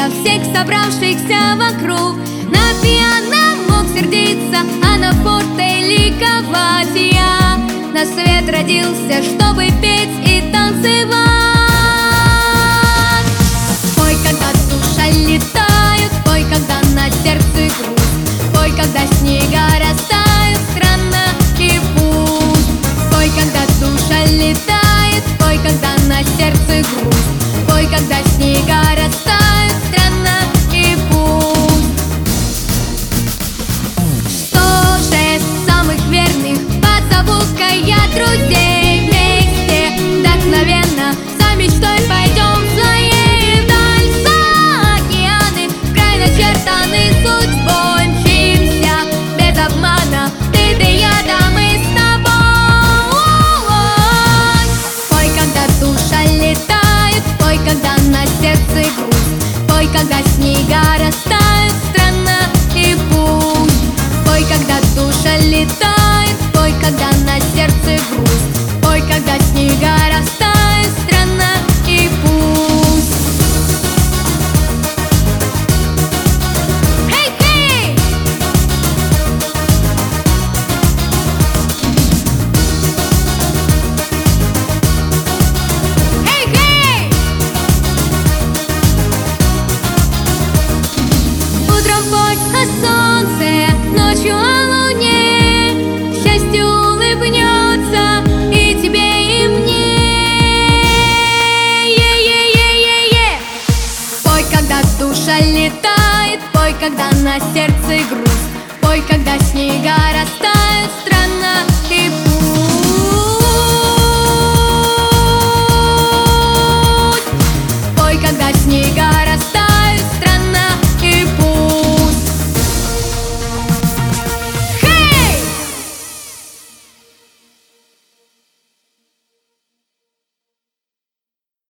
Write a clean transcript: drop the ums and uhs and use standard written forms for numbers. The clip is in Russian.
для всех собравшихся вокруг. На пиано мог сердиться, а на форте ликовать я. На свет родился, чтобы петь и танцевать. Пой, когда душа летает, пой, когда на сердце грусть, пой, когда снега растают, странно и пусть. Пой, когда душа летает, пой, когда на сердце грусть, пой, когда снега растают, странно и пусть. Что же самых верных позову-ка я друзей вместе, вдохновенно за мечтой пойдем своей вдаль за океаны, в край начертанный судьбой мчимся без обмана, ты да я, да мы с тобой. Пой, когда душа летает, пой, когда на сердце грусть, пой, когда снега растают, странно и пусть. Пой, когда душа летает, пой, когда на сердце грусть, пой, когда снега растают.